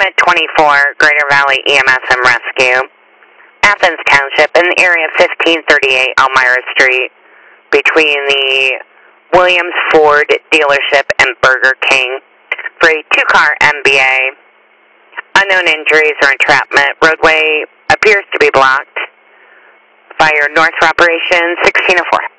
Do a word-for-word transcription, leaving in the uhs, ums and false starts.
Summit twenty-four, Greater Valley E M S and Rescue, Athens Township, in the area of fifteen thirty-eight Elmira Street, between the Williams Ford dealership and Burger King, for a two-car M B A. Unknown injuries or entrapment. Roadway appears to be blocked. Fire north for operation sixteen oh four.